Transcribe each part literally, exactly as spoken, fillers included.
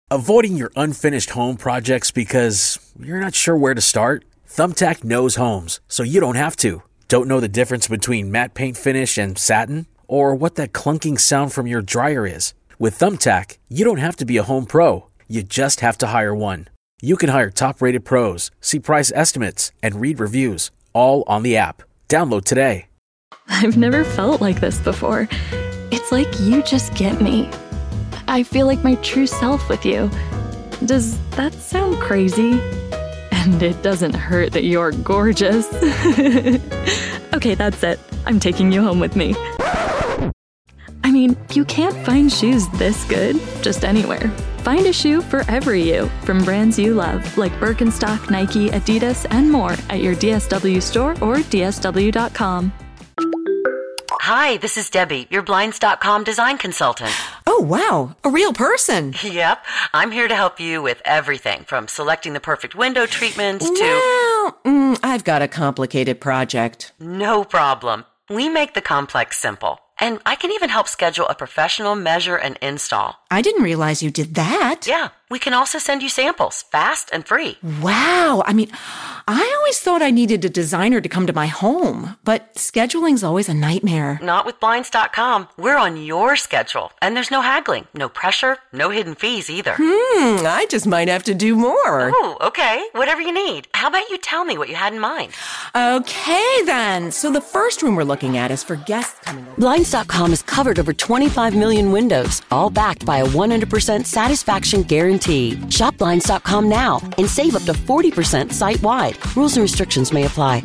Avoiding your unfinished home projects because you're not sure where to start? Thumbtack knows homes, so you don't have to. Don't know the difference between matte paint finish and satin? Or what that clunking sound from your dryer is? With Thumbtack, you don't have to be a home pro. You just have to hire one. You can hire top-rated pros, see price estimates, and read reviews, all on the app. Download today. I've never felt like this before. It's like you just get me. I feel like my true self with you. Does that sound crazy? And it doesn't hurt that you're gorgeous. Okay, that's it. I'm taking you home with me. I mean, you can't find shoes this good just anywhere. Find a shoe for every you from brands you love, like Birkenstock, Nike, Adidas, and more at your D S W store or D S W dot com. Hi, this is Debbie, your Blinds dot com design consultant. Oh, wow. A real person. Yep. I'm here to help you with everything from selecting the perfect window treatments to... Well, mm, I've got a complicated project. No problem. We make the complex simple. And I can even help schedule a professional measure and install. I didn't realize you did that. Yeah. We can also send you samples, fast and free. Wow. I mean, I always thought I needed a designer to come to my home, but scheduling's always a nightmare. Not with Blinds dot com. We're on your schedule, and there's no haggling, no pressure, no hidden fees either. Hmm, I just might have to do more. Oh, okay. Whatever you need. How about you tell me what you had in mind? Okay, then. So the first room we're looking at is for guests coming over. Blinds dot com has covered over twenty-five million windows, all backed by a one hundred percent satisfaction guarantee. Shop Blinds dot com now and save up to forty percent site-wide. Rules and restrictions may apply.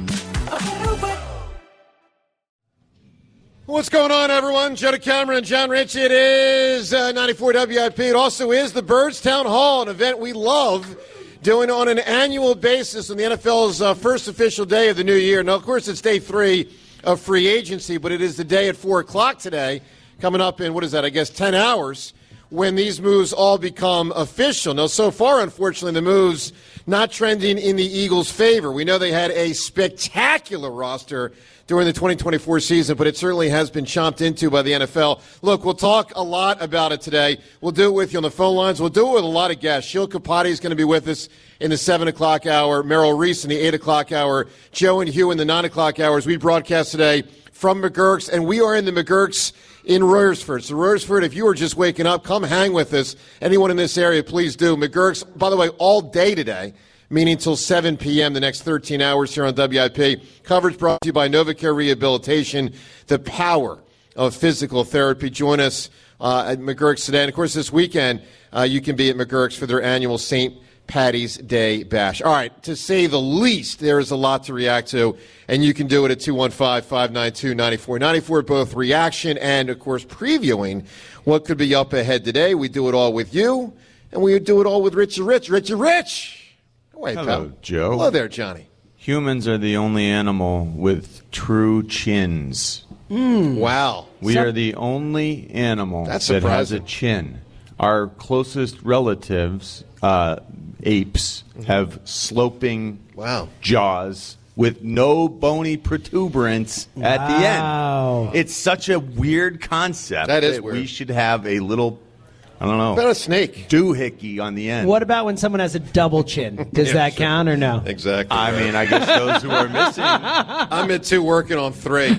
What's going on, everyone? Joe Cameron, John Rich. It is uh, ninety-four W I P. It also is the Birds Town Hall, an event we love doing on an annual basis on the N F L's uh, first official day of the new year. Now, of course, it's day three of free agency, but it is the day at four o'clock today, coming up in, what is that, I guess, ten hours, when these moves all become official. Now, so far, unfortunately, the moves not trending in the Eagles' favor. We know they had a spectacular roster during the twenty twenty-four season, but it certainly has been chomped into by the N F L. Look, we'll talk a lot about it today. We'll do it with you on the phone lines. We'll do it with a lot of guests. Sheil Kapati is going to be with us in the seven o'clock hour. Merrill Reese in the eight o'clock hour. Joe and Hugh in the nine o'clock hours. We broadcast today from McGurk's, and we are in the McGurk's in Royersford. So, Royersford, if you are just waking up, come hang with us. Anyone in this area, please do. McGurk's, by the way, all day today, meaning until seven p.m. the next thirteen hours here on W I P. Coverage brought to you by NovaCare Rehabilitation, the power of physical therapy. Join us uh, at McGurk's today. And, of course, this weekend, uh, you can be at McGurk's for their annual Saint Patty's Day Bash. All right, to say the least, there is a lot to react to, and you can do it at two one five, five nine two, nine four nine four, both reaction and, of course, previewing what could be up ahead today. We do it all with you, and we do it all with Richie Rich. Richie Rich! Wait, Hello, pal. Joe. Hello there, Johnny. Humans are the only animal with true chins. Mm. Wow. We So- are the only animal That's that has a surprising. chin. Our closest relatives, uh, apes, Mm-hmm. have sloping Wow. jaws with no bony protuberance at the Wow. end. It's such a weird concept That is we weird. should have a little, I don't know, About a snake. doohickey on the end. What about when someone has a double chin? Does Yeah, that sure. count or no? Exactly. I mean, I guess those who are missing. I'm at two, working on three.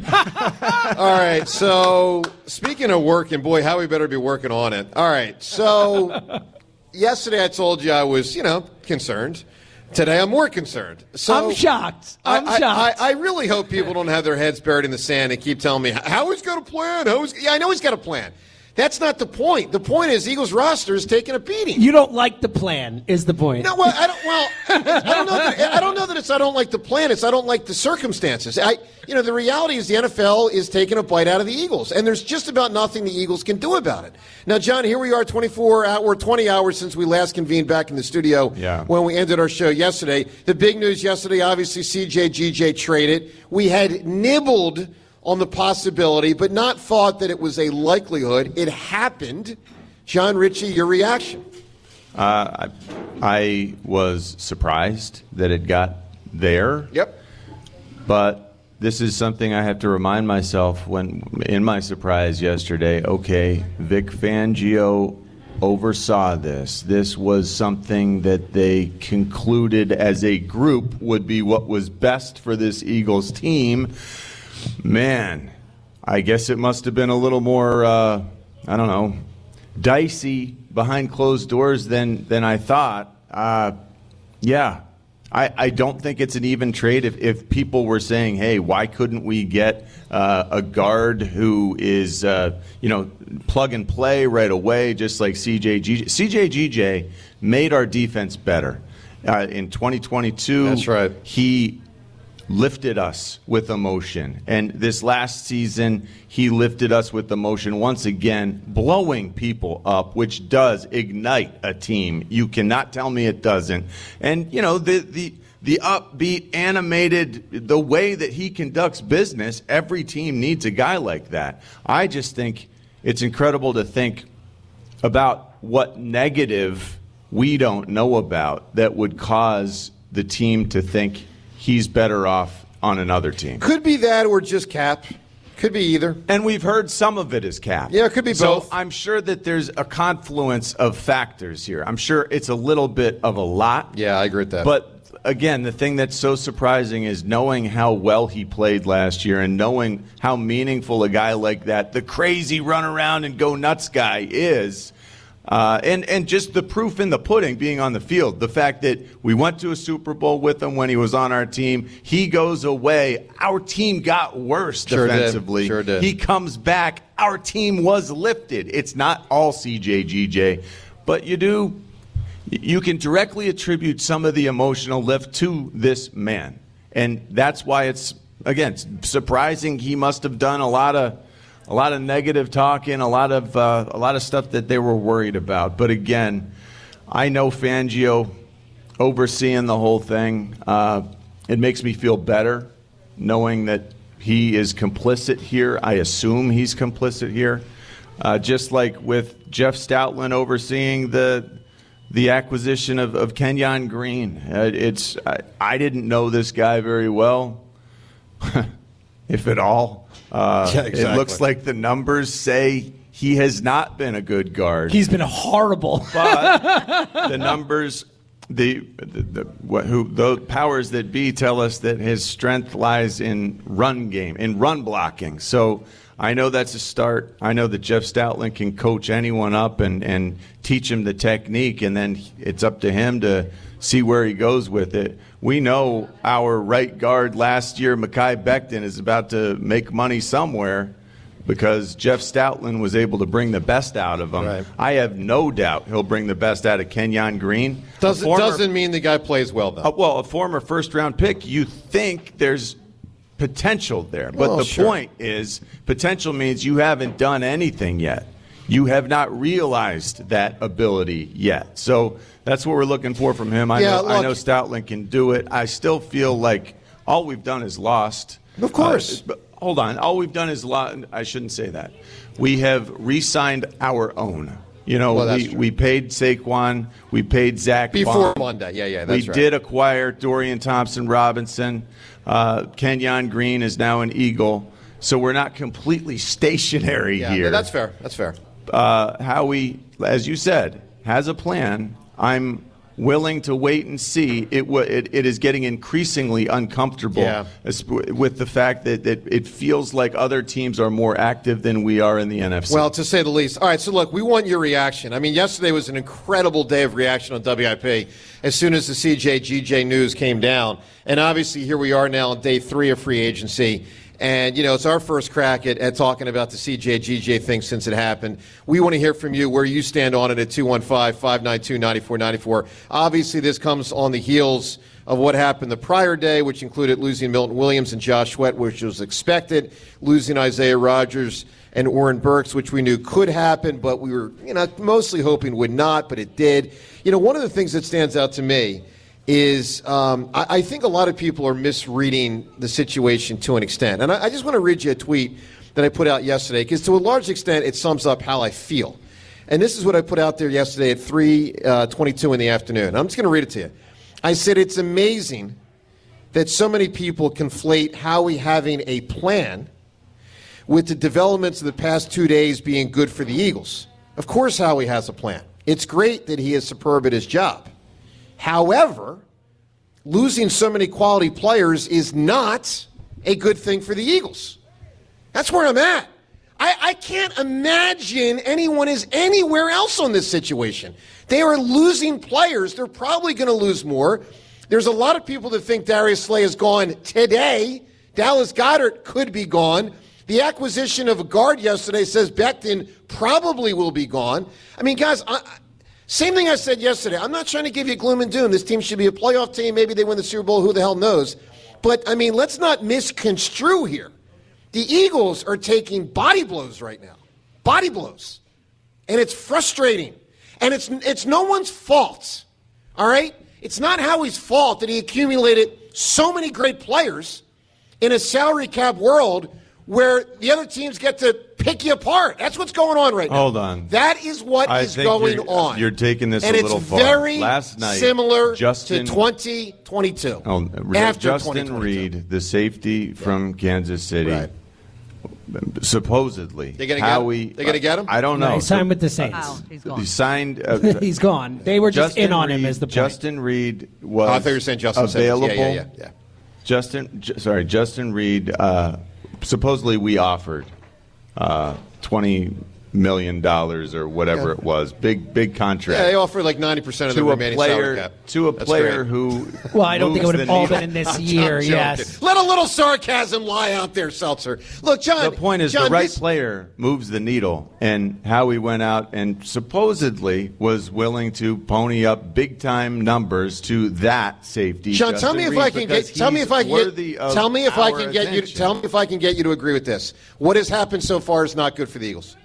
All right, so speaking of working, boy, how we better be working on it. All right, so yesterday I told you I was, you know, concerned. Today I'm more concerned. So I'm shocked. I'm I, I, shocked. I, I really hope people don't have their heads buried in the sand and keep telling me, how he's got a plan? How he's, yeah, I know he's got a plan. That's not the point. The point is Eagles roster is taking a beating. You don't like the plan, is the point. No, well, I don't. Well, I don't know. That, I don't know that it's. I don't like the plan. It's. I don't like the circumstances. I. You know, the reality is the N F L is taking a bite out of the Eagles, and there's just about nothing the Eagles can do about it. Now, John, here we are, twenty-four hour, twenty hours since we last convened back in the studio. Yeah. When we ended our show yesterday, the big news yesterday, obviously, C J G J traded. We had nibbled on the possibility, but not thought that it was a likelihood. It happened. John Ritchie, your reaction? Uh, I, I was surprised that it got there. Yep. But this is something I have to remind myself when, in my surprise yesterday, okay, Vic Fangio oversaw this. This was something that they concluded as a group would be what was best for this Eagles team. Man, I guess it must have been a little more, uh, I don't know, dicey behind closed doors than, than I thought. Uh, yeah. I, I don't think it's an even trade. If, if people were saying, hey, why couldn't we get uh, a guard who is, uh, you know, plug and play right away, just like C J G J. C J G J made our defense better. Uh, in twenty twenty-two, That's right. he lifted us with emotion. And this last season, he lifted us with emotion once again, blowing people up, which does ignite a team. You cannot tell me it doesn't. And, you know, the the the upbeat, animated, the way that he conducts business, every team needs a guy like that. I just think it's incredible to think about what negative we don't know about that would cause the team to think he's better off on another team. Could be that or just Cap. Could be either. And we've heard some of it is Cap. Yeah, it could be so both. I'm sure that there's a confluence of factors here. I'm sure it's a little bit of a lot. Yeah, I agree with that. But again, the thing that's so surprising is knowing how well he played last year and knowing how meaningful a guy like that, the crazy run around and go nuts guy is. Uh, and, and just the proof in the pudding being on the field. The fact that we went to a Super Bowl with him when he was on our team. He goes away. Our team got worse Sure defensively. did. Sure did. He comes back. Our team was lifted. It's not all C J G J. But you do, you can directly attribute some of the emotional lift to this man. And that's why it's, again, surprising. He must have done a lot of A lot of negative talking, a lot of uh, a lot of stuff that they were worried about. But again, I know Fangio overseeing the whole thing. Uh, it makes me feel better knowing that he is complicit here. I assume he's complicit here. Uh, just like with Jeff Stoutland overseeing the the acquisition of, of Kenyon Green. Uh, it's I, I didn't know this guy very well, if at all. Uh, yeah, exactly. It looks like the numbers say he has not been a good guard. He's been horrible. But the numbers, the, the, the what, who the powers that be tell us that his strength lies in run game, in run blocking. So I know that's a start. I know that Jeff Stoutland can coach anyone up and, and teach him the technique, and then it's up to him to see where he goes with it. We know our right guard last year, Mekhi Becton, is about to make money somewhere because Jeff Stoutland was able to bring the best out of him. Right. I have no doubt he'll bring the best out of Kenyon Green. Doesn't, former, doesn't mean the guy plays well, though. uh, well, a former first-round pick, you think there's potential there. But Well, the sure. point is potential means you haven't done anything yet. You have not realized that ability yet. So that's what we're looking for from him. I, Yeah, know, I look- know Stoutland can do it. I still feel like all we've done is lost. Of course. Uh, but hold on. All we've done is lost. I shouldn't say that. We have re-signed our own. You know, Well, that's we, true. we paid Saquon. We paid Zach Before Bond. Monday. Yeah, yeah, that's we right. did acquire Dorian Thompson-Robinson. Uh, Kenyon Green is now an Eagle. So we're not completely stationary Yeah, here. that's fair. That's fair. Uh, Howie, as you said, has a plan. I'm willing to wait and see. It, w- it, it is getting increasingly uncomfortable Yeah. as- with the fact that, that it feels like other teams are more active than we are in the N F C. Well, to say the least. All right, so look, we want your reaction. I mean, yesterday was an incredible day of reaction on W I P as soon as the C J G J news came down. And obviously, here we are now on day three of free agency. And, you know, it's our first crack at, at talking about the C J G J thing since it happened. We want to hear from you where you stand on it at two one five, five nine two, nine four nine four. Obviously, this comes on the heels of what happened the prior day, which included losing Milton Williams and Josh Sweat, which was expected, losing Isaiah Rodgers and Oren Burks, which we knew could happen, but we were, you know, mostly hoping would not, but it did. You know, one of the things that stands out to me is um, I, I think a lot of people are misreading the situation to an extent. And I, I just want to read you a tweet that I put out yesterday, because to a large extent it sums up how I feel. And this is what I put out there yesterday at three twenty-two in the afternoon. I'm just going to read it to you. I said, it's amazing that so many people conflate Howie having a plan with the developments of the past two days being good for the Eagles. Of course Howie has a plan. It's great that he is superb at his job. However, losing so many quality players is not a good thing for the Eagles. That's where I'm at. I, I can't imagine anyone is anywhere else on this situation. They are losing players. They're probably going to lose more. There's a lot of people that think Darius Slay is gone today. Dallas Goedert could be gone. The acquisition of a guard yesterday says Becton probably will be gone. I mean, guys, I, same thing I said yesterday. I'm not trying to give you gloom and doom. This team should be a playoff team. Maybe they win the Super Bowl. Who the hell knows? But, I mean, let's not misconstrue here. The Eagles are taking body blows right now. Body blows. And it's frustrating. And it's it's no one's fault. All right? It's not Howie's fault that he accumulated so many great players in a salary cap world where the other teams get to pick you apart. That's what's going on right now. Hold on. That is what I is think going you're, on. You're taking this and a little far. And it's very Last night, similar Justin, to twenty twenty-two. Oh, after Justin Reed, the safety yeah. from Kansas City, right. supposedly. They're going to get him? get him? I don't know. No, he signed with the Saints. Wow, he's gone. He signed. Uh, he's gone. They were just Justin in on Reed, him as the point. Justin Reed was oh, I thought you were saying Justin available. Yeah, yeah, yeah, yeah. Justin, J- sorry, Justin Reed. Uh, supposedly, we offered uh, twenty million dollars or whatever yeah. it was. Big, big contract. Yeah, they offered like ninety percent of the remaining player, salary cap. To a That's player great. who. Well, I don't think it would have all needle. been in this I'm year. joking. Yes. Let a little sarcasm lie out there, Seltzer. Look, John. The point is, John, the right this, player moves the needle, and Howie went out and supposedly was willing to pony up big time numbers to that safety. John, Justin tell me if Reed, I can get. Tell me if I can worthy get. of Tell me if I our can get you. attention. Tell me if I can get you to agree with this. What has happened so far is not good for the Eagles.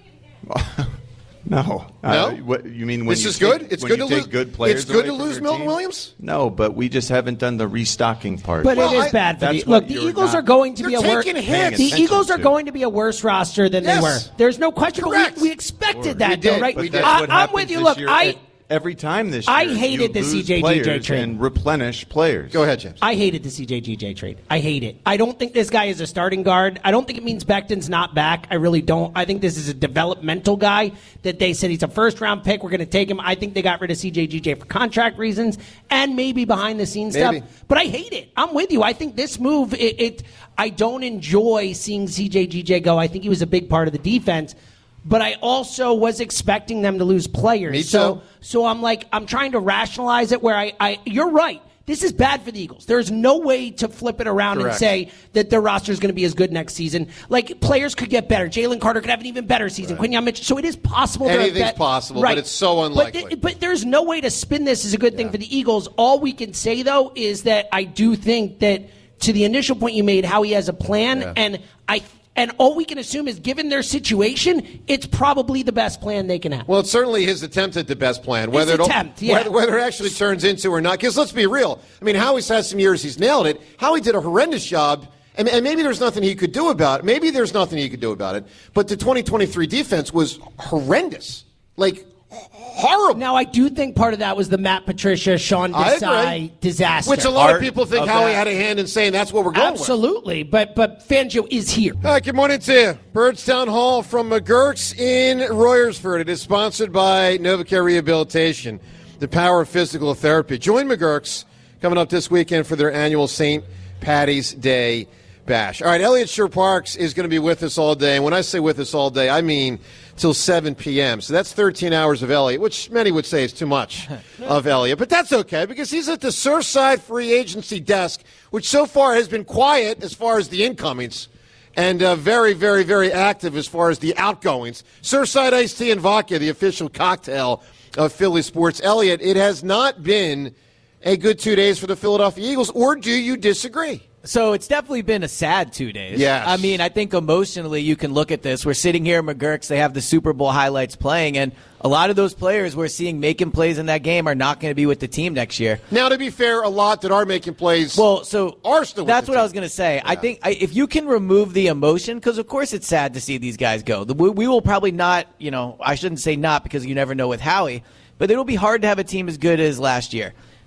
No. No? Uh, what, you mean when This you is take, good? It's when good you to take lose. good players It's good away to from lose your Milton team? Williams? No, but we just haven't done the restocking part. But Well, it is I- bad for that's the what look. The you're Eagles not- are going to be a They're worse. taking Paying hits. The attention Eagles are to. going to be a worse roster than Yes. they were. There's no question. But Correct. we, we expected that, We though, did. right? But We that's did. I, what I'm happens with you. this Look, year. I. Every time this year, I hated you the lose C J G J players trade. and replenish players. Go ahead, James. I hated the C J G J trade. I hate it. I don't think this guy is a starting guard. I don't think it means Becton's not back. I really don't. I think this is a developmental guy that they said he's a first-round pick. We're going to take him. I think they got rid of C J G J for contract reasons and maybe behind-the-scenes stuff. Maybe. But I hate it. I'm with you. I think this move, it, it I don't enjoy seeing C J G J go. I think he was a big part of the defense. But I also was expecting them to lose players. Me so, too. so I'm like, I'm trying to rationalize it where I, I you're right. This is bad for the Eagles. There's no way to flip it around Correct. and say that their roster is going to be as good next season. Like, players could get better. Jalen Carter could have an even better season. Right. Quinyon Mitchell. So it is possible. Anything's that, possible, right. but it's so unlikely. But, th- but there's no way to spin this as a good thing Yeah. for the Eagles. All we can say, though, is that I do think that to the initial point you made, how he has a plan, Yeah. and I And all we can assume is, given their situation, it's probably the best plan they can have. Well, it's certainly his attempt at the best plan. Whether His it attempt, yeah. whether, whether it actually turns into or not. Because let's be real. I mean, Howie's had some years he's nailed it. Howie did a horrendous job, and, and maybe there's nothing he could do about it. Maybe there's nothing he could do about it. But the twenty twenty-three defense was horrendous. Like, horrible. Now, I do think part of that was the Matt Patricia, Sean I Desai agree. disaster. Which a lot of Part people think of Howie that. had a hand in saying that's what we're going with. Absolutely, but but Fangio is here. All right, good morning to you. Birdstown Hall from McGurk's in Royersford. It is sponsored by Novacare Rehabilitation, the power of physical therapy. Join McGurk's coming up this weekend for their annual Saint Patty's Day Bash. All right, Elliott Shore Parks is going to be with us all day. And when I say with us all day, I mean till seven p.m. So that's thirteen hours of Elliott, which many would say is too much of Elliott. But that's okay because he's at the Surfside Free Agency desk, which so far has been quiet as far as the incomings and uh, very, very, very active as far as the outgoings. Surfside Iced Tea and Vodka, the official cocktail of Philly sports. Elliott, it has not been a good two days for the Philadelphia Eagles, or do you disagree? So it's definitely been a sad two days. Yes. I mean, I think emotionally you can look at this. We're sitting here at McGurk's. They have the Super Bowl highlights playing, and a lot of those players we're seeing making plays in that game are not going to be with the team next year. Now, to be fair, a lot that are making plays well, so are still with that's the what team. I was going to say. Yeah. I think I, if you can remove the emotion, because of course it's sad to see these guys go. The, we, we will probably not, you know, I shouldn't say not because you never know with Howie, but it'll be hard to have a team as good as last year.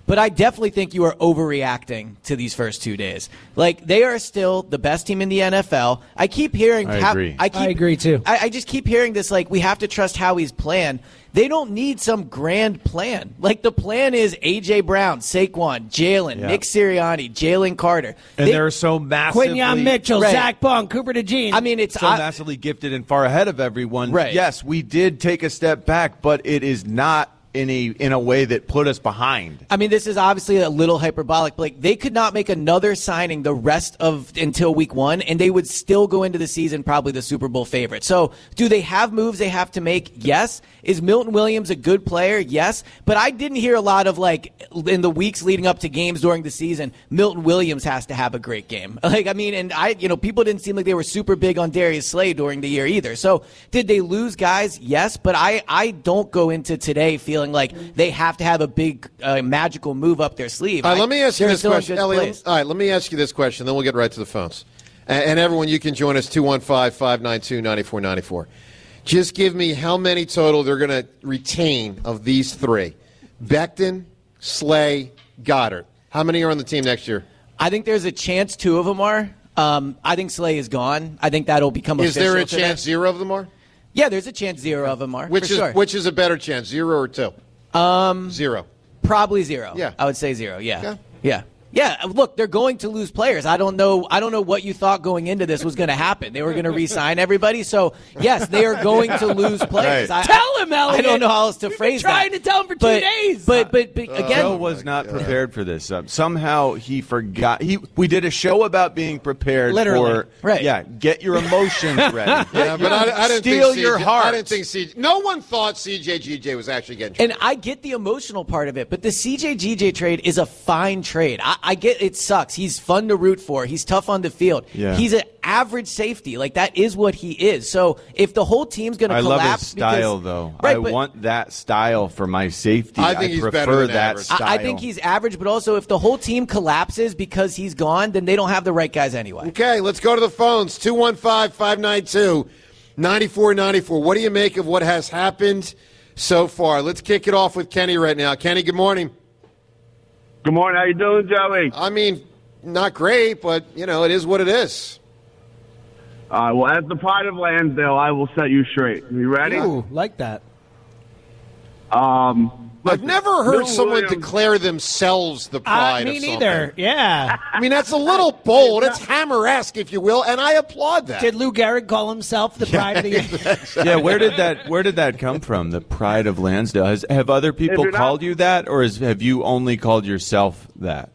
But I definitely think you are overreacting to these first two days. Like, they are still the best team in the N F L. I keep hearing. I ha- agree. I, keep, I agree, too. I, I just keep hearing this, like, we have to trust Howie's plan. They don't need some grand plan. Like, the plan is A J. Brown, Saquon, Jalen, Yeah. Nick Sirianni, Jalen Carter. And They- they're so massively, Quinyon Mitchell, Right. Zach Bond, Cooper DeJean. I mean, it's so I- massively gifted and far ahead of everyone. Right. Yes, we did take a step back, but it is not in a in a way that put us behind. I mean, this is obviously a little hyperbolic. But like, they could not make another signing the rest of until week one, and they would still go into the season probably the Super Bowl favorite. So, do they have moves they have to make? Yes. Is Milton Williams a good player? Yes. But I didn't hear a lot of, like, in the weeks leading up to games during the season, Milton Williams has to have a great game. Like, I mean, and I, you know, people didn't seem like they were super big on Darius Slay during the year either. So, did they lose guys? Yes. But I, I don't go into today feeling like they have to have a big uh, magical move up their sleeve. All right, I- let me ask you they're this still in question, good Elliot. place. All right, let me ask you this question, then we'll get right to the phones. And, and everyone, you can join us two one five, five nine two, nine four nine four. Just give me how many total they're going to retain of these three: Becton, Slay, Goddard. How many are on the team next year? I think there's a chance two of them are. Um, I think Slay is gone. I think that'll become Is official there a today. chance zero of them are? Yeah, there's a chance zero of them are. Which for is sure. which is a better chance, zero or two? Um, Zero. Probably zero. Yeah. I would say zero. Yeah. Okay. Yeah. Yeah, look, they're going to lose players. I don't know. I don't know what you thought going into this was going to happen. They were going to re-sign everybody. So yes, they are going to lose players. Right. I, Tell him, Elliot. I don't know how else to We've phrase been trying that. to tell him for two but, days. But but, but Uh, again, Joe was not prepared for this. Uh, somehow he forgot. He we did a show about being prepared Literally. for Right. Yeah, get your emotions ready. Yeah, but I, I didn't steal think your C J, heart. I didn't think C J. No one thought C J G J was actually getting traded. and I get the emotional part of it, but the C J G J trade is a fine trade. I, I get it sucks. He's fun to root for. He's tough on the field. Yeah. He's an average safety. Like, that is what he is. So if the whole team's going to I love collapse, his style, because, though. Right, I but want that style for my safety. I think he's prefer better than that average. style. I, I think he's average, but also if the whole team collapses because he's gone, then they don't have the right guys anyway. Okay, let's go to the phones. two one five, five nine two, nine four nine four. What do you make of what has happened so far? Let's kick it off with Kenny right now. Kenny, good morning. Good morning. How you doing, Joey? I mean, not great, but, you know, it is what it is. Uh, well, as the pride of Lansdale, I will set you straight. You ready? Ooh, like that. Um, I've listen, never heard Milton someone Williams- declare themselves the Uh, pride me of neither. something. Yeah. I mean, that's a little bold. It's Hammer-esque, if you will, and I applaud that. Did Lou Gehrig call himself the pride of the Yeah, where did that where did that come from? The pride of Lansdale. Has, have other people you're not- called you that, or is, have you only called yourself that?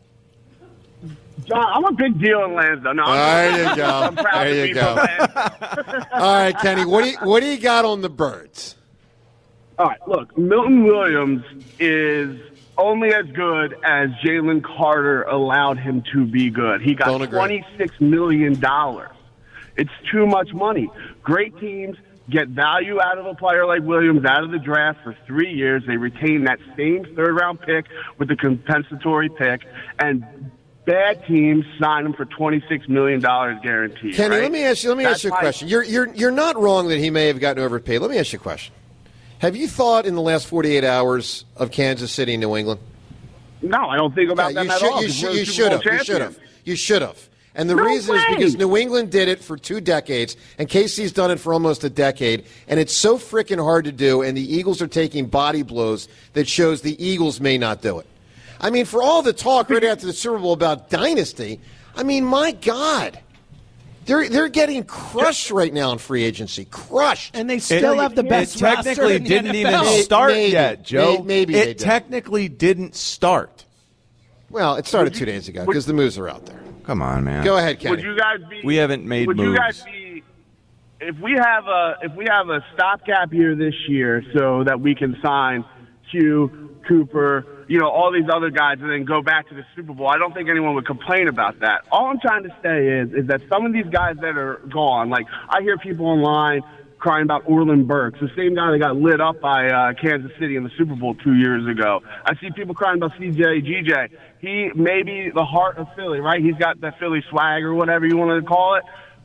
John, I'm a big deal in Lansdale. No, I'm, There you go. I'm proud There to you be go. from Lansdale. All right, Kenny, what do you, what do you got on the Birds? All right, look, Milton Williams is only as good as Jalen Carter allowed him to be good. He Don't got agree. twenty-six million dollars. It's too much money. Great teams get value out of a player like Williams out of the draft for three years. They retain that same third-round pick with the compensatory pick, and bad teams sign him for twenty-six million dollars guaranteed. Kenny, right? let me ask you. Let me That's ask you a why- question. You're you're you're not wrong that he may have gotten overpaid. Let me ask you a question. Have you thought in the last forty-eight hours of Kansas City and New England? No, I don't think about Yeah, them you at should, all. you because should, we're you Super should Bowl have. You should champions. have. You should have. And the No reason is way. because New England did it for two decades, and K C's done it for almost a decade, and it's so freaking hard to do, and the Eagles are taking body blows that shows the Eagles may not do it. I mean, for all the talk right after the Super Bowl about dynasty, I mean, my God. They're, they're getting crushed right now in free agency. Crushed. And they still have the best It technically roster in the didn't N F even L. start Maybe. yet, Joe. May- maybe they it did. technically didn't start. Well, it started two days ago because the moves are out there. Come on, man. Go ahead, Kenny. Would you guys be? We haven't made would moves. you guys be? If we have a if we have a stopgap year this year, so that we can sign Hugh, Cooper, you know, all these other guys, and then go back to the Super Bowl, I don't think anyone would complain about that. All I'm trying to say is is that some of these guys that are gone, like I hear people online crying about Orlin Burks, the same guy that got lit up by uh, Kansas City in the Super Bowl two years ago. I see people crying about C J G J. He may be the heart of Philly, right? He's got that Philly swag or whatever you want to call it.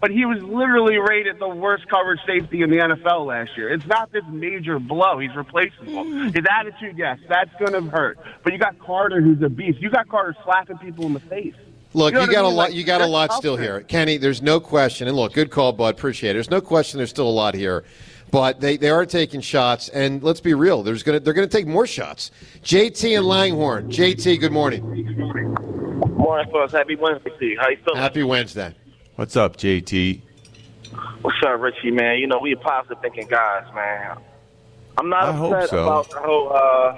but he was literally rated the worst coverage safety in the N F L last year. It's not this major blow. He's replaceable. His attitude, yes, that's going to hurt. But you got Carter, who's a beast. You got Carter slapping people in the face. Look, you, know you got I mean? a lot. Like, You got a lot still there. here, Kenny. There's no question. And look, good call, bud. Appreciate it. There's no question. There's still a lot here, but they, they are taking shots. And let's be real. There's gonna they're gonna take more shots. J T and Langhorne. J T, good morning. Morning, folks. Happy Wednesday to you. How you feeling? Happy Wednesday. What's up, J T? What's up, Richie, man? You know, we positive thinking guys, man. I'm not I hope upset so. about the whole uh,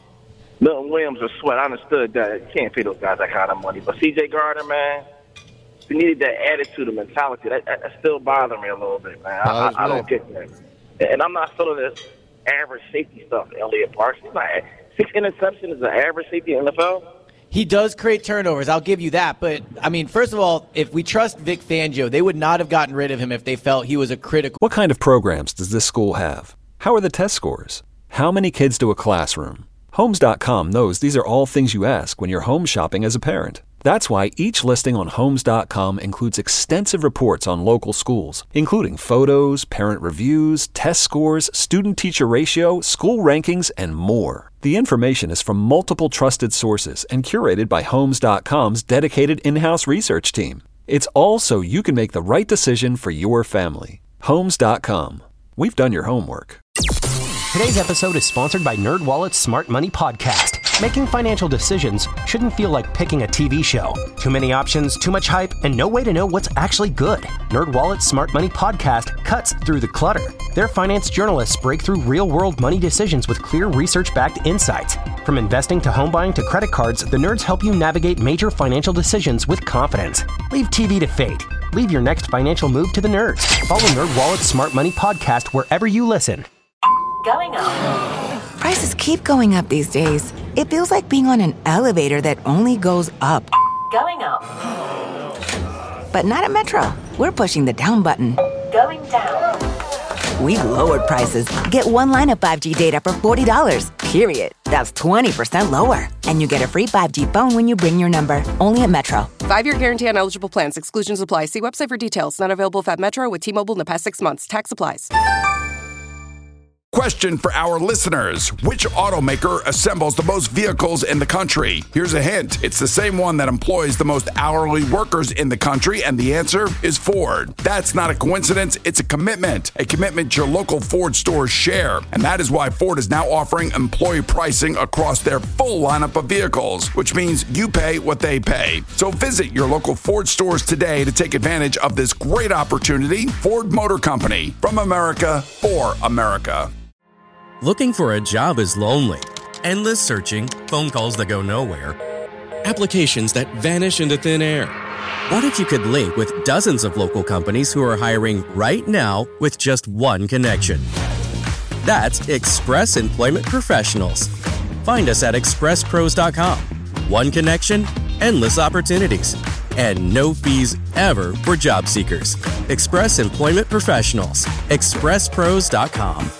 Milton Williams or Sweat. I understood that. You can't pay those guys that kind of money. But C J Gardner, man, we needed that attitude and mentality. That, that, that still bothers me a little bit, man. I, I, I don't get that. And I'm not feeling this average safety stuff, Elliott Parks. He's not, six interceptions is an average safety in the N F L? He does create turnovers. I'll give you that. But, I mean, first of all, if we trust Vic Fangio, they would not have gotten rid of him if they felt he was a critical. What kind of programs does this school have? How are the test scores? How many kids do a classroom? Homes dot com knows these are all things you ask when you're home shopping as a parent. That's why each listing on Homes dot com includes extensive reports on local schools, including photos, parent reviews, test scores, student-teacher ratio, school rankings, and more. The information is from multiple trusted sources and curated by Homes dot com's dedicated in-house research team. It's all so you can make the right decision for your family. Homes dot com. We've done your homework. Today's episode is sponsored by NerdWallet's Smart Money Podcast. Making financial decisions shouldn't feel like picking a T V show. Too many options, too much hype, and no way to know what's actually good. NerdWallet's Smart Money Podcast cuts through the clutter. Their finance journalists break through real-world money decisions with clear research-backed insights. From investing to home buying to credit cards, the nerds help you navigate major financial decisions with confidence. Leave T V to fate. Leave your next financial move to the nerds. Follow NerdWallet's Smart Money Podcast wherever you listen. Going up. Prices keep going up these days. It feels like being on an elevator that only goes up. Going up. But not at Metro. We're pushing the down button. Going down. We've lowered prices. Get one line of five G data for forty dollars, period. That's twenty percent lower. And you get a free five G phone when you bring your number. Only at Metro. Five-year guarantee on eligible plans. Exclusions apply. See website for details. Not available at Metro with T-Mobile in the past six months. Tax applies. Question for our listeners. Which automaker assembles the most vehicles in the country? Here's a hint. It's the same one that employs the most hourly workers in the country, and the answer is Ford. That's not a coincidence. It's a commitment. A commitment your local Ford stores share. And that is why Ford is now offering employee pricing across their full lineup of vehicles, which means you pay what they pay. So visit your local Ford stores today to take advantage of this great opportunity. Ford Motor Company. From America, for America. Looking for a job is lonely. Endless searching, phone calls that go nowhere, applications that vanish into thin air. What if you could link with dozens of local companies who are hiring right now with just one connection? That's Express Employment Professionals. Find us at express pros dot com. One connection, endless opportunities, and no fees ever for job seekers. Express Employment Professionals. express pros dot com.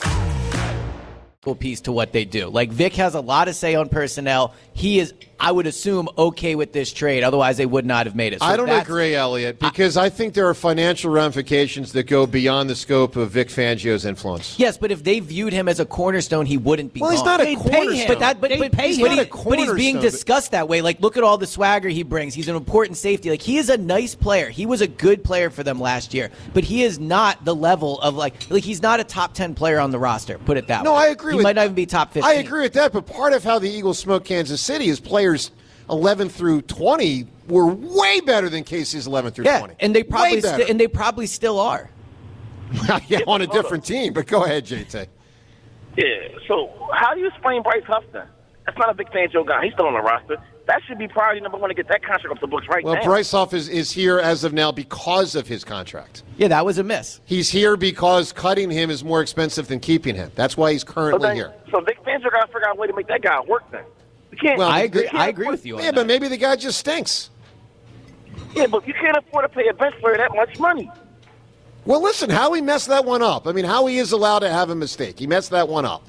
Piece to what they do. Like, Vic has a lot of say on personnel. He is, I would assume, okay with this trade. Otherwise, they would not have made it. So I don't agree, Elliot, because I, I think there are financial ramifications that go beyond the scope of Vic Fangio's influence. Yes, but if they viewed him as a cornerstone, he wouldn't be Well, he's gone. not a They'd cornerstone. pay him. But, that, but, They'd but, pay but, him. he- He's not a but he's being cornerstone. discussed that way. Like, look at all the swagger he brings. He's an important safety. Like, he is a nice player. He was a good player for them last year. But he is not the level of, like, like he's not a top ten player on the roster. Put it that No, way. I agree He with might not even be top fifteen. I agree with that, but part of how the Eagles smoke Kansas City is players eleven through twenty were way better than Casey's eleven through Yeah, twenty. and they probably Way better. sti- and they probably still are. yeah, on a different team. But go ahead, J T. Yeah, so how do you explain Bryce Huffman? That's not a big Fangio guy. He's still on the roster. That should be priority number one to get that contract off the books right Well, now. Bryce Huff is, is here as of now because of his contract. Yeah, that was a miss. He's here because cutting him is more expensive than keeping him. That's why he's so, currently then, here. so Vic Fangio got to figure out a way to make that guy work then. You can't, Well, I you agree. can't I agree afford- with you on Yeah, that. but maybe the guy just stinks. Yeah, but you can't afford to pay a bench player that much money. Well, listen, Howie messed that one up. I mean, Howie is allowed to have a mistake. He messed that one up.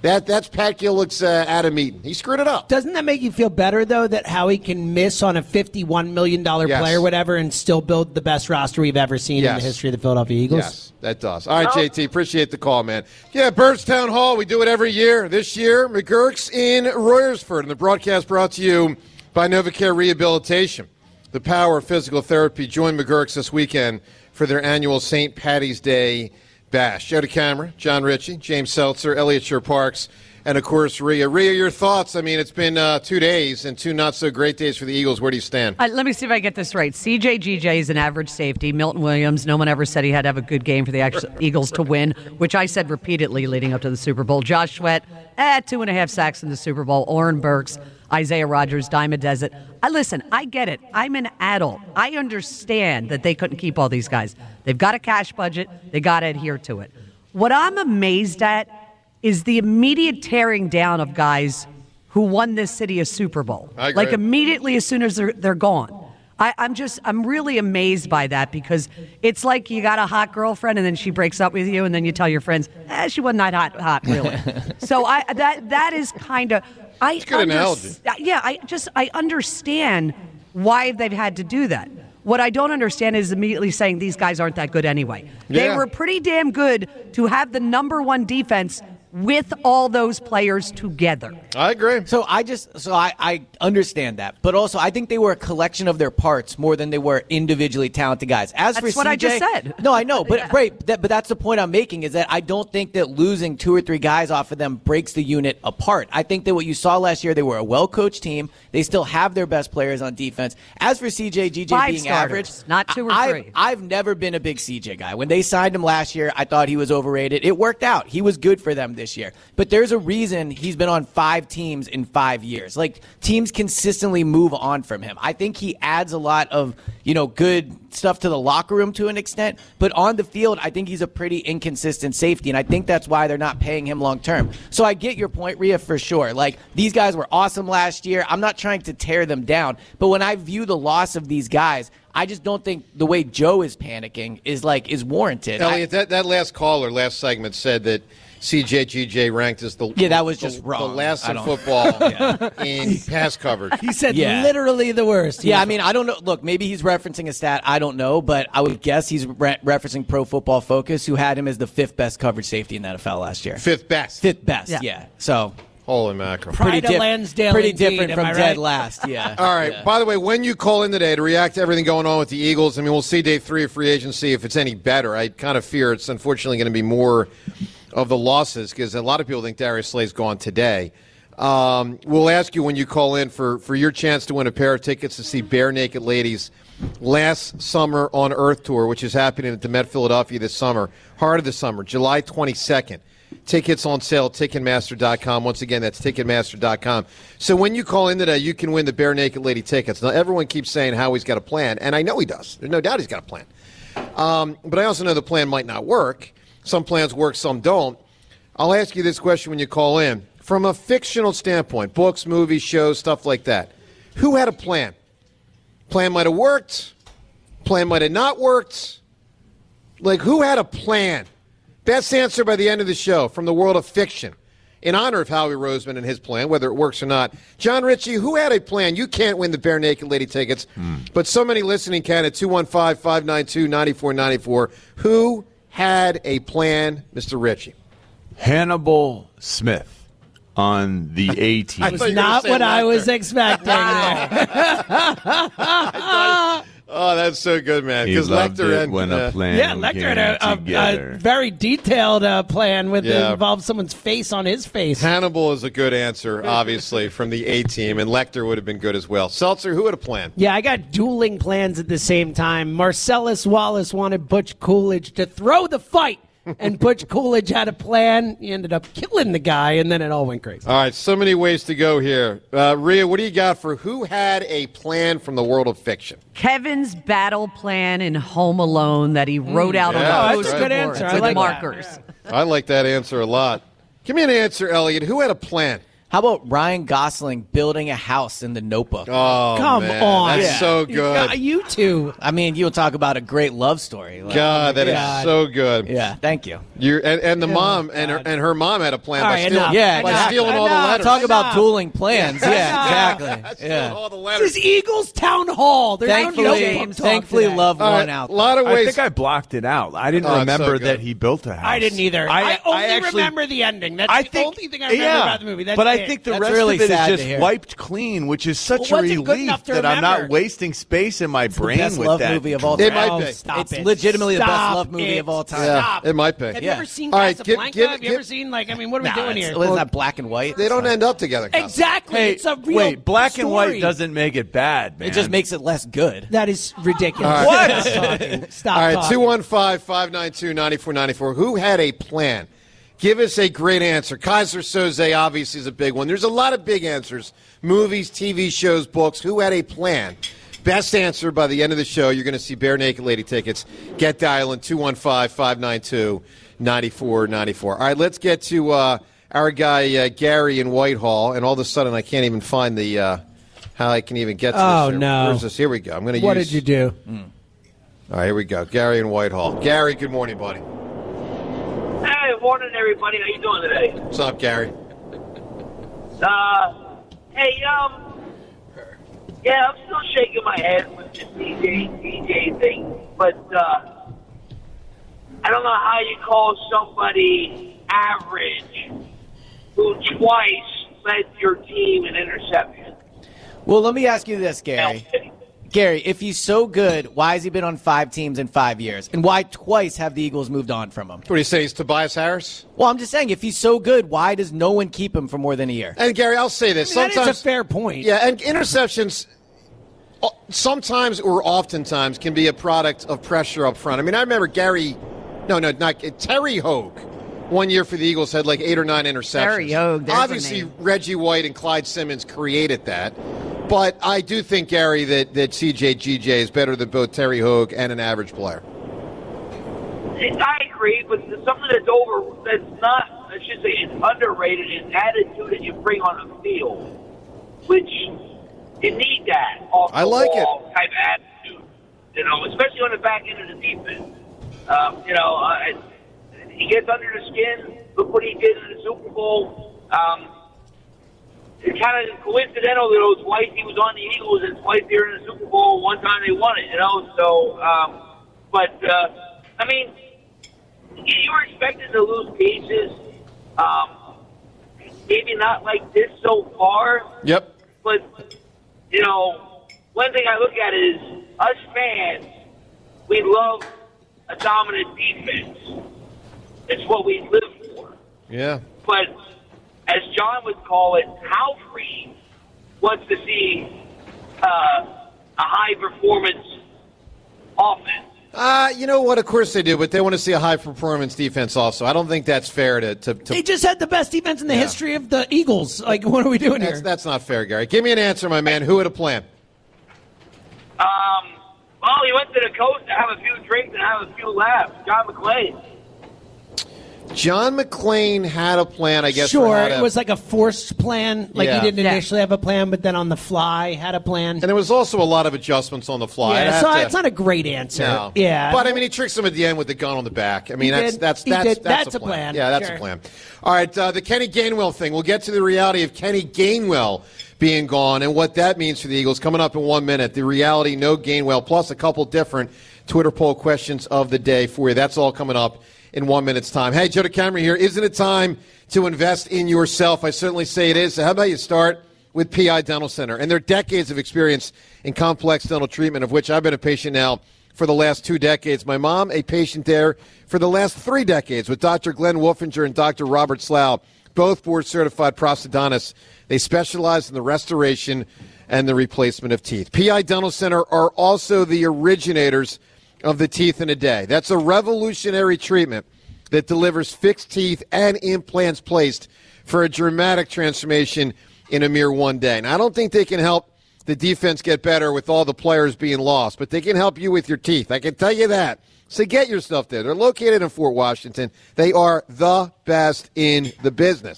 That That's Pat Gillick's uh, Adam Eaton. He screwed it up. Doesn't that make you feel better, though, that Howie can miss on a fifty-one million dollars Yes. player or whatever and still build the best roster we've ever seen Yes. in the history of the Philadelphia Eagles? Yes, that does. All right, J T, appreciate the call, man. Yeah, Birds Town Hall, we do it every year. This year, McGurk's in Royersford, and the broadcast brought to you by NovaCare Rehabilitation. The power of physical therapy. Join McGurk's this weekend for their annual Saint Patty's Day Bash. Joe DeCamara, John Ritchie, James Seltzer, Elliot Shore Parks, and, of course, Rhea. Rhea, your thoughts? I mean, it's been uh, two days and two not-so-great days for the Eagles. Where do you stand? Uh, let me see if I get this right. C J G J is an average safety. Milton Williams, no one ever said he had to have a good game for the actual Eagles to win, which I said repeatedly leading up to the Super Bowl. Josh Sweat, eh, two and a half sacks in the Super Bowl. Oren Burks, Isaiah Rodgers, Diamond Desert. I listen, I get it. I'm an adult. I understand that they couldn't keep all these guys. They've got a cash budget. They got to adhere to it. What I'm amazed at is the immediate tearing down of guys who won this city a Super Bowl. I agree. Like immediately as soon as they're, they're gone. I, I'm just, I'm really amazed by that because it's like you got a hot girlfriend and then she breaks up with you and then you tell your friends, eh, she wasn't that hot, hot really. So I that that is kind of, I It's a good under- analogy. Yeah, I just, I understand why they've had to do that. What I don't understand is immediately saying these guys aren't that good anyway. They Yeah. were pretty damn good to have the number one defense with all those players together. I agree. So I just so I, I understand that, but also I think they were a collection of their parts more than they were individually talented guys. As That's for what C J, I just said. No, I know, but Yeah. right, that, but that's the point I'm making is that I don't think that losing two or three guys off of them breaks the unit apart. I think that what you saw last year, they were a well-coached team. They still have their best players on defense. As for C J G J Five being starters, average, not two or I, three. I've never been a big C J guy. When they signed him last year, I thought he was overrated. It worked out. He was good for them this year. But there's a reason he's been on five teams in five years. Like, teams consistently move on from him. I think he adds a lot of, you know, good stuff to the locker room to an extent. But on the field, I think he's a pretty inconsistent safety, and I think that's why they're not paying him long term. So I get your point, Rhea, for sure. Like, these guys were awesome last year. I'm not trying to tear them down. But when I view the loss of these guys, I just don't think the way Joe is panicking is, like, is warranted. Elliot, that, that last caller, last segment, said that C J G J ranked as the Yeah, that was the, just wrong. the last I in don't- football Yeah. in pass coverage. He said Yeah. literally the worst. Yeah, I mean, I don't know. Look, maybe he's referencing a stat. I don't know, but I would guess he's re- referencing Pro Football Focus, who had him as the fifth best coverage safety in the N F L last year. Fifth best. Fifth best, yeah. Yeah. So Holy mackerel. Pride pretty, of diff- Lansdale pretty indeed, different am from I dead right? last. Yeah. All right. Yeah. By the way, when you call in today to react to everything going on with the Eagles, I mean, we'll see day three of free agency if it's any better. I kind of fear it's unfortunately going to be more of the losses because a lot of people think Darius Slay's gone today. Um, we'll ask you when you call in for, for your chance to win a pair of tickets to see Bare Naked Ladies last summer on Earth Tour, which is happening at the Met Philadelphia this summer, heart of the summer, July twenty-second. Tickets on sale, Ticketmaster dot com. Once again, that's Ticketmaster dot com. So when you call in today, you can win the Bare Naked Lady tickets. Now, everyone keeps saying how he's got a plan, and I know he does. There's no doubt he's got a plan. Um, but I also know the plan might not work. Some plans work, some don't. I'll ask you this question when you call in. From a fictional standpoint, books, movies, shows, stuff like that, who had a plan? Plan might have worked. Plan might have not worked. Like, who had a plan? Best answer by the end of the show from the world of fiction. In honor of Howie Roseman and his plan, whether it works or not. John Ritchie, who had a plan? You can't win the Bare Naked Lady tickets, but so many listening can at two one five, five nine two, nine four nine four. Who had a plan, Mister Ritchie? Hannibal Smith on the A team. That was not what I was expecting. Oh, that's so good, man. He Because loved Lecter it and when uh, a plan Yeah, Lecter came had a, a, together. a very detailed uh, plan with Yeah. it involved someone's face on his face. Hannibal is a good answer, obviously, from the A team, and Lecter would have been good as well. Seltzer, who had a plan? Yeah, I got dueling plans at the same time. Marcellus Wallace wanted Butch Coolidge to throw the fight, and Butch Coolidge had a plan. He ended up killing the guy, and then it all went crazy. All right, so many ways to go here. Uh, Rhea, what do you got for who had a plan from the world of fiction? Kevin's battle plan in Home Alone that he wrote out yeah, on that's the right. poster That's a good board answer. I with like that. markers. I like that answer a lot. Give me an answer, Elliot. Who had a plan? How about Ryan Gosling building a house in The Notebook? Oh, Come man. on. That's so good. You, you two. I mean, you'll talk about a great love story. Like, God, that God. is so good. Yeah, thank you. You're, and, and the Oh, mom and her, and her mom had a plan All by right, stealing, enough. Yeah, by exactly. stealing all the Enough. letters. Talk about Enough. dueling plans. Yeah, exactly. Yeah. All the letters. This is Eagles Town Hall. They're Thankfully, James thankfully, Love All won right, out. a lot of I ways. think I blocked it out. I didn't Oh, it's remember so good. that he built a house. I didn't either. I, I, only I actually, remember the ending. That's I the think, only thing I remember yeah, about the movie. That's but I it. think the That's rest really of it is sad to just hear. wiped clean, which is such Well, a was it good relief enough to that I'm not remember? wasting space in my It's the brain best with love that. movie of all It time. might be. Oh, stop It's it. legitimately the best Stop love movie it. of all time. Yeah, Stop. it might be. Have you Yeah. ever seen All right, Casablanca? give- give- Have you give- ever seen, like, I mean, what are we Nah, doing it's- here? Isn't that black and white? They don't end up together. Kyle. Exactly. Hey, it's a real wait, black and white story. doesn't make it bad, man. It just makes it less good. That is ridiculous. All right. Stop talking. Stop All right, talking. two one five, five nine two, nine four nine four. Who had a plan? Give us a great answer. Kaiser Soze obviously is a big one. There's a lot of big answers. Movies, T V shows, books. Who had a plan? Best answer by the end of the show. You're going to see Bare Naked Lady tickets. Get dialing two one five, five nine two, nine four nine four. All right, let's get to uh, our guy uh, Gary in Whitehall. And all of a sudden, I can't even find the uh, how I can even get to Oh, this. here. no. Where's this? Here we go. I'm going to What use. did you do? All right, here we go. Gary in Whitehall. Gary, good morning, buddy. Hey, morning, everybody. How you doing today? What's up, Gary? Uh, hey, um, yeah, I'm still shaking my head with the D J D J thing, but uh, I don't know how you call somebody average who twice led your team in interception. Well, let me ask you this, Gary. Gary, if he's so good, why has he been on five teams in five years? And why twice have the Eagles moved on from him? What do you say? He's Tobias Harris? Well, I'm just saying, if he's so good, why does no one keep him for more than a year? And Gary, I'll say this. I mean, that sometimes is a fair point. Yeah, and interceptions uh, sometimes or oftentimes can be a product of pressure up front. I mean, I remember Gary, no, no, not Terry Hogue. One year for the Eagles had like eight or nine interceptions. Terry Hogue, there's a Obviously, name. Reggie White and Clyde Simmons created that. But I do think, Gary, that, that C J G J is better than both Terry Hogue and an average player. I agree, but something that's over, that's not, I should say, it's underrated is attitude that you bring on the field, which you need that off I the like wall type of attitude, you know, especially on the back end of the defense. Um, you know, uh, he gets under the skin. Look what he did in the Super Bowl. Um, it's kind of coincidental that it was twice he was on the Eagles and twice they were in the Super Bowl. One time they won it, you know. So, um, but uh, I mean, you were expected to lose pieces. Um, maybe not like this so far. Yep. But you know, one thing I look at is us fans. We love a dominant defense. It's what we live for. Yeah. But as John would call it, Halfrey wants to see uh, a high-performance offense. Uh, you know what? Of course they do, but they want to see a high-performance defense also. I don't think that's fair to... to, to They just had the best defense in the Yeah. history of the Eagles. Like, what are we doing that's, here? that's not fair, Gary. Give me an answer, my man. Who had a plan? Um, well, he went to the coast to have a few drinks and have a few laughs. John McClain. John McClain had a plan, I guess. for Sure, how to- it was like a forced plan. Like Yeah. he didn't Yeah. initially have a plan, but then on the fly had a plan. And there was also a lot of adjustments on the fly. I'd Yeah, have so to- it's not a great answer. No. Yeah, But I mean, he tricks him at the end with the gun on the back. I mean, He that's did. that's He that's did. that's, That's a a plan. plan. Yeah, that's Sure. a plan. All right, uh, the Kenny Gainwell thing. We'll get to the reality of Kenny Gainwell being gone and what that means for the Eagles coming up in one minute. The reality, no Gainwell, plus a couple different Twitter poll questions of the day for you. That's all coming up in one minute's time. Hey, Joe DeCamera here. Isn't it time to invest in yourself? I certainly say it is. So how about you start with P I Dental Center and their decades of experience in complex dental treatment, of which I've been a patient now for the last two decades. My mom, a patient there for the last three decades with Doctor Glenn Wolfinger and Doctor Robert Slough, both board-certified prosthodontists. They specialize in the restoration and the replacement of teeth. P I Dental Center are also the originators of the Teeth in a Day. That's a revolutionary treatment that delivers fixed teeth and implants placed for a dramatic transformation in a mere one day. And I don't think they can help the defense get better with all the players being lost, but they can help you with your teeth. I can tell you that. So get your stuff there. They're located in Fort Washington. They are the best in the business.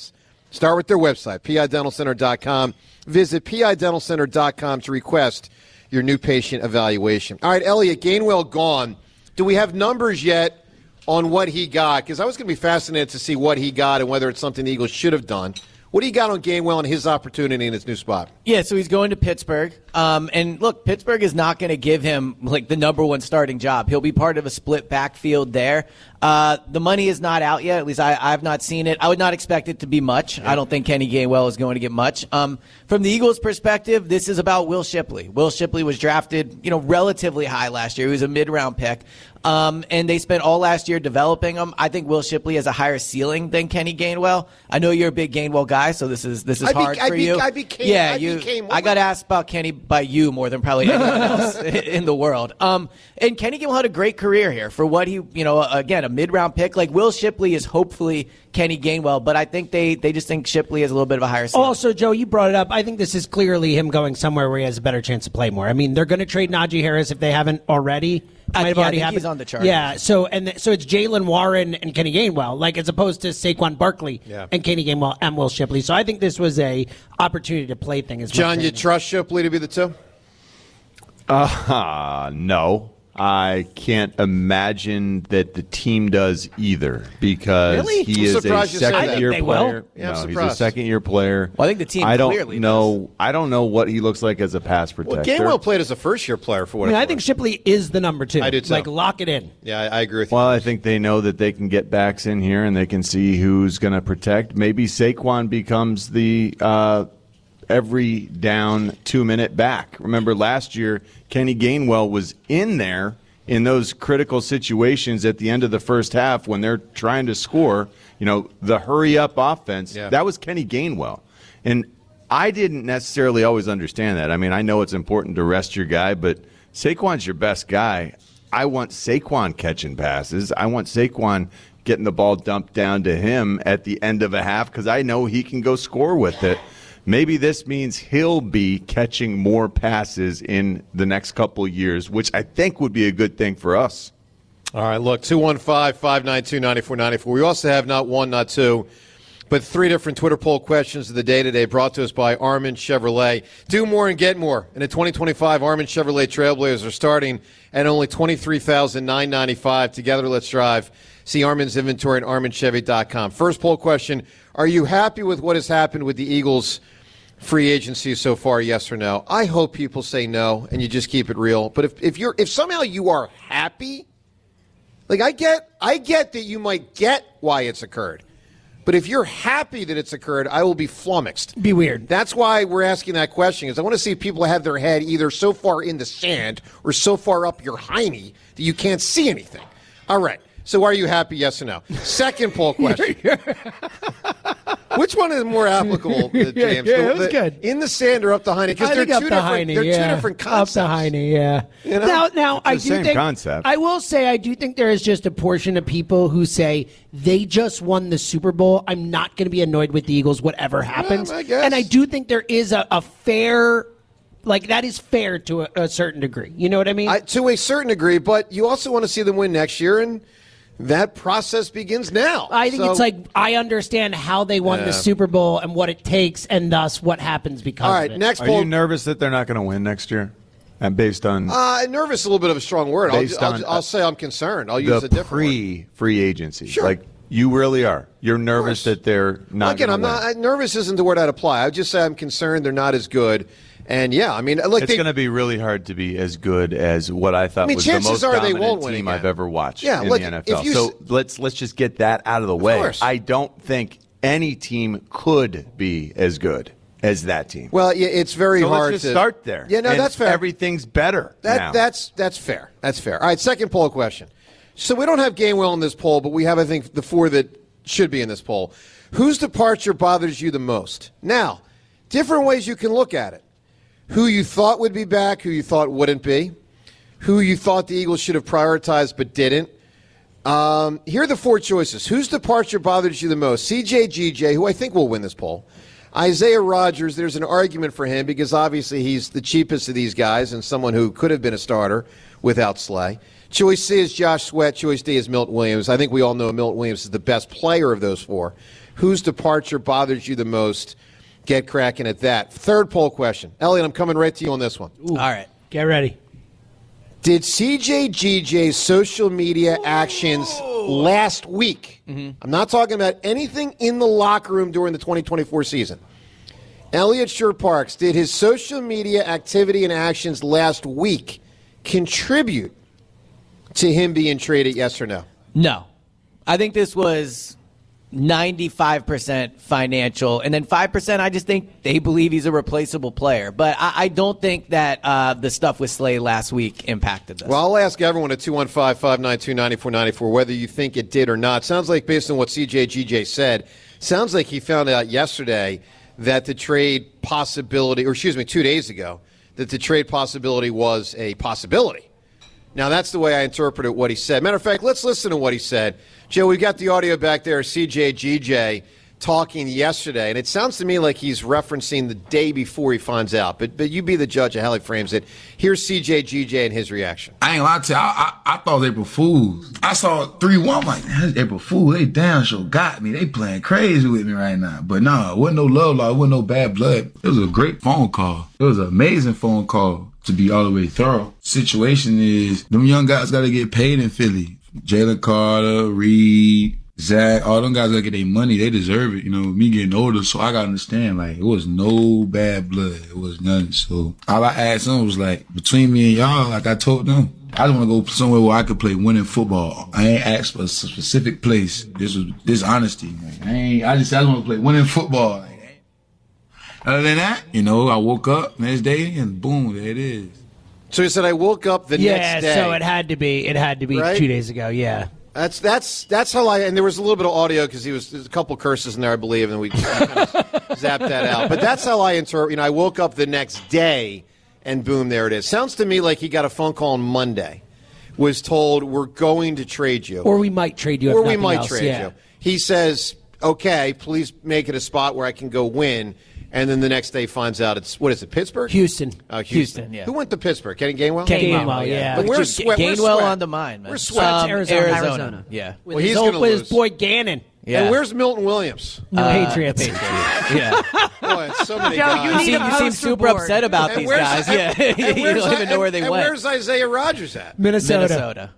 Start with their website, P I dental center dot com. Visit P I dental center dot com to request your new patient evaluation. All right, Elliot, Gainwell gone. Do we have numbers yet on what he got? Because I was going to be fascinated to see what he got and whether it's something the Eagles should have done. What do you got on Gainwell and his opportunity in his new spot? Yeah, so he's going to Pittsburgh. Um, and look, Pittsburgh is not going to give him like the number one starting job. He'll be part of a split backfield there. Uh, the money is not out yet. At least I, I've not seen it. I would not expect it to be much. Yeah. I don't think Kenny Gainwell is going to get much. Um, from the Eagles' perspective, this is about Will Shipley. Will Shipley was drafted, you know, relatively high last year. He was a mid-round pick. Um, and they spent all last year developing him. I think Will Shipley has a higher ceiling than Kenny Gainwell. I know you're a big Gainwell guy, so this is this is I be, hard I for be, you. I became, yeah, I you. became I got asked about Kenny by you more than probably anyone else in the world. Um, and Kenny Gainwell had a great career here for what he, you know, again a mid-round pick. Like Will Shipley is hopefully Kenny Gainwell, but I think they they just think Shipley has a little bit of a higher ceiling. Also, Joe, you brought it up. I think this is clearly him going somewhere where he has a better chance to play more. I mean, they're going to trade Najee Harris if they haven't already. I, Might have yeah, already I think happened. he's on the Chargers. Yeah, so and th- so it's Jalen Warren and Kenny Gainwell, like as opposed to Saquon Barkley yeah. and Kenny Gainwell and Will Shipley. So I think this was a opportunity to play thing. As John, much you trust Shipley to be the two? Uh, no. I can't imagine that the team does either because Really? he I'm is a surprised you said that. I think second-year they will. player. Yeah, I'm no, he's a surprised. second-year player. Well, I think the team I don't clearly know. I don't know what he looks like as a pass Well, protector. Gainwell played as a first-year player for what I mean, it's I think worth. Shipley is the number two. I do too. Like lock it in. Yeah, I, I agree with you. Well, I think they know that they can get backs in here and they can see who's going to protect. Maybe Saquon becomes the uh, every down two-minute back. Remember last year, Kenny Gainwell was in there in those critical situations at the end of the first half when they're trying to score, you know, the hurry-up offense. Yeah. That was Kenny Gainwell. And I didn't necessarily always understand that. I mean, I know it's important to rest your guy, but Saquon's your best guy. I want Saquon catching passes. I want Saquon getting the ball dumped down to him at the end of a half because I know he can go score with it. Maybe this means he'll be catching more passes in the next couple of years, which I think would be a good thing for us. All right, look, two one five, five nine two, nine four nine four. We also have not one, not two, but three different Twitter poll questions of the day today brought to us by Armin Chevrolet. Do more and get more. In the twenty twenty-five Armin Chevrolet Trailblazers are starting at only twenty-three thousand nine hundred ninety-five dollars. Together, let's drive. See Armin's inventory at armin chevy dot com. First poll question, are you happy with what has happened with the Eagles' free agency so far, yes or no? I hope people say no and you just keep it real. But if, if you're if somehow you are happy, like I get I get that you might get why it's occurred. But if you're happy that it's occurred, I will be flummoxed. Be weird. That's why we're asking that question, because I want to see if people have their head either so far in the sand or so far up your hiney that you can't see anything. All right. So are you happy, yes or no? Second poll question. Which one is more applicable, uh, James? Yeah, yeah, The- that was the- good. In the sand or up the hiney? Because I they're, think up two the different, hiney, they're yeah. two different concepts. Up the hiney, yeah. You know? Now, now It's I the do same think concept. I will say I do think there is just a portion of people who say they just won the Super Bowl. I'm not going to be annoyed with the Eagles, whatever happens. I guess. And I do think there is a, a fair, like that is fair to a, a certain degree. You know what I mean? I, to a certain degree, but you also want to see them win next year, and that process begins now. I think So- it's like I understand how they won Yeah. the Super Bowl and what it takes, and thus what happens because All right, of it. next Are poll. you nervous that they're not going to win next year? And based on Uh, nervous is a little bit of a strong word. I'll, Based I'll, on, I'll say I'm concerned. I'll use the a different word. pre-free agency. Sure. Like, you really are. You're nervous that they're not Again, gonna I'm win. not. Nervous isn't the word I'd apply. I would just say I'm concerned they're not as good. And yeah, I mean, like it's they, going to be really hard to be as good as what I thought I mean, was the chances most are they dominant won't win team again. I've ever watched Yeah, in like, the N F if L. you So s- let's let's just get that out of the way. course. I don't think any team could be as good as that team. well, yeah, it's very so hard let's just to start there. Yeah, no, And that's fair. Everything's better That now. that's that's fair. That's fair. All right, second poll question. So we don't have Gainwell in this poll, but we have, I think, the four that should be in this poll. Whose departure bothers you the most? Now, different ways you can look at it. Who you thought would be back, who you thought wouldn't be, who you thought the Eagles should have prioritized but didn't. Um, here are the four choices. Whose departure bothers you the most? C J G J, who I think will win this poll. Isaiah Rodgers, there's an argument for him because obviously he's the cheapest of these guys and someone who could have been a starter without Slay. Choice C is Josh Sweat. Choice D is Milton Williams. I think we all know Milton Williams is the best player of those four. whose departure bothers you the most? Get cracking at that. Third poll question. Elliot, I'm coming right to you on this one. Ooh. All right. Get ready. Did C J G J's social media actions last week, mm-hmm. I'm not talking about anything in the locker room during the twenty twenty-four season, Elliot Shore-Parks, did his social media activity and actions last week contribute to him being traded, yes or no? No. I think this was ninety-five percent financial, and then five percent I just think they believe he's a replaceable player. But I, I don't think that uh, the stuff with Slay last week impacted this. Well, I'll ask everyone at two one five, five nine two, nine four nine four whether you think it did or not. Sounds like, based on what C J G J said, sounds like he found out yesterday that the trade possibility, or excuse me, two days ago, that the trade possibility was a possibility. Now, that's the way I interpreted what he said. Matter of fact, let's listen to what he said. Joe, we've got the audio back there, C J G J talking yesterday, and it sounds to me like he's referencing the day before he finds out. But but you be the judge of how he frames it. Here's C J G J and his reaction. I ain't gonna lie to you, I, I, I thought April Fools. I saw three one, I'm like, man, April Fools, they damn sure got me. They playing crazy with me right now. But nah, it wasn't no love law, it wasn't no bad blood. It was a great phone call. It was an amazing phone call, to be all the way thorough. Situation is, them young guys got to get paid in Philly. Jalen Carter, Reed, Zach, all them guys got to get their money. They deserve it. You know, me getting older, so I got to understand, like, it was no bad blood. It was nothing. So all I asked them was, like, between me and y'all, like I told them, I just want to go somewhere where I could play winning football. I ain't asked for a specific place. This was this honesty. Like, I ain't, I just, I just want to play winning football. Like, other than that, you know, I woke up next day and boom, there it is. So he said, I woke up the yeah, next day. Yeah, so it had to be. It had to be right? two days ago. Yeah, that's that's that's how I. And there was a little bit of audio because he was there's a couple curses in there, I believe, and we kind of zapped that out. But that's how I interpret. You know, I woke up the next day, and boom, there it is. Sounds to me like he got a phone call on Monday, was told we're going to trade you, or we might trade you, or if we might else. trade yeah. you. He says, okay, please make it a spot where I can go win. And then the next day finds out it's, what is it, Pittsburgh? Houston. Uh, Houston. Houston, yeah. Who went to Pittsburgh? Kenny Gainwell? Gainwell, Gainwell yeah. But where's G- Sweat? Gainwell Where's Sweat? on the mind, man. Where's Sweat? Um, Arizona. Arizona. Arizona. Yeah. With, well, his, he's old, gonna with lose. his boy Gannon. Yeah. And where's Milton Williams? New uh, Patriots. Patriots. yeah. Boy, it's so many Joe, guys. you You need seem, a you seem poster super board. upset about And these where's- guys. and- yeah. and you where's- don't even know and- where they and went. where's Isaiah Rodgers at? Minnesota. Minnesota.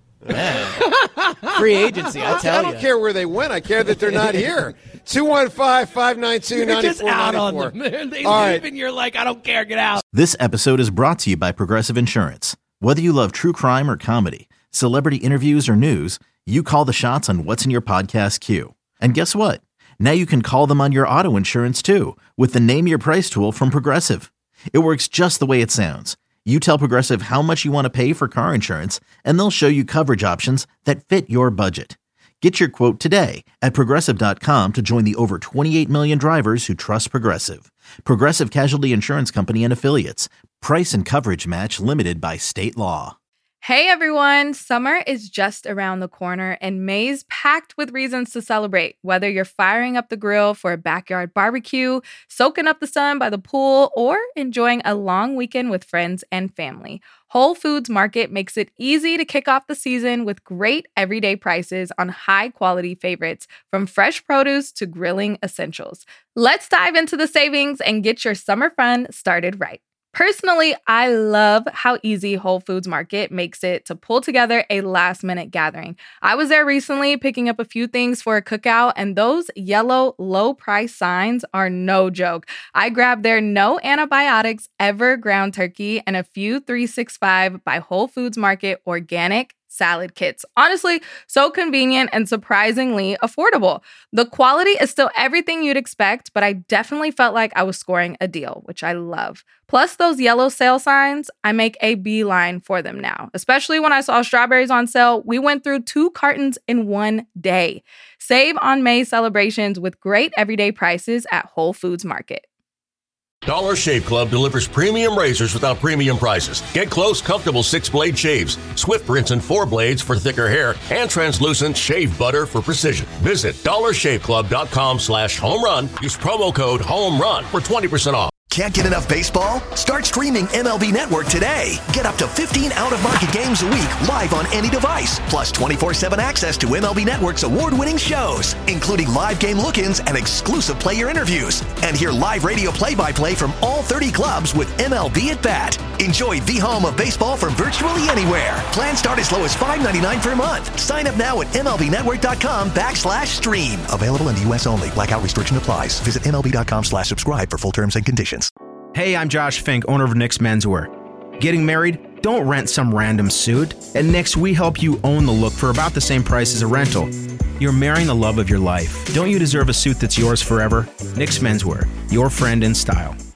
Man. Free agency, I tell I you. don't care where they went. I care that they're not here. two one five, five nine two, nine four nine four. You're just out on them. They All leave right. and you're like, I don't care, get out. This episode is brought to you by Progressive Insurance. Whether you love true crime or comedy, celebrity interviews or news, you call the shots on what's in your podcast queue. And guess what? Now you can call them on your auto insurance too with the Name Your Price tool from Progressive. It works just the way it sounds. You tell Progressive how much you want to pay for car insurance, and they'll show you coverage options that fit your budget. Get your quote today at Progressive dot com to join the over twenty-eight million drivers who trust Progressive. Progressive Casualty Insurance Company and Affiliates. Price and coverage match limited by state law. Hey everyone, summer is just around the corner and May's packed with reasons to celebrate. Whether you're firing up the grill for a backyard barbecue, soaking up the sun by the pool, or enjoying a long weekend with friends and family, Whole Foods Market makes it easy to kick off the season with great everyday prices on high-quality favorites, from fresh produce to grilling essentials. Let's dive into the savings and get your summer fun started right. Personally, I love how easy Whole Foods Market makes it to pull together a last-minute gathering. I was there recently picking up a few things for a cookout, and those yellow low-price signs are no joke. I grabbed their no antibiotics ever ground turkey and a few three sixty-five by Whole Foods Market organic salad kits. Honestly, so convenient and surprisingly affordable. The quality is still everything you'd expect, but I definitely felt like I was scoring a deal, which I love. Plus those yellow sale signs, I make a beeline for them now. Especially when I saw strawberries on sale, we went through two cartons in one day. Save on May celebrations with great everyday prices at Whole Foods Market. Dollar Shave Club delivers premium razors without premium prices. Get close, comfortable six-blade shaves, Swift rinse and four blades for thicker hair, and translucent shave butter for precision. Visit dollar shave club dot com slash home run. Use promo code HOME RUN for twenty percent off. Can't get enough baseball? Start streaming M L B Network today. Get up to fifteen out-of-market games a week live on any device, plus twenty-four seven access to M L B Network's award-winning shows, including live game look-ins and exclusive player interviews. And hear live radio play-by-play from all thirty clubs with M L B at Bat. Enjoy the home of baseball from virtually anywhere. Plans start as low as five ninety-nine per month. Sign up now at MLBnetwork.com backslash stream. Available in the U S only. Blackout restriction applies. Visit MLB.com slash subscribe for full terms and conditions. Hey, I'm Josh Fink, owner of Nick's Menswear. Getting married? Don't rent some random suit. At Nick's, we help you own the look for about the same price as a rental. You're marrying the love of your life. Don't you deserve a suit that's yours forever? Nick's Menswear, your friend in style.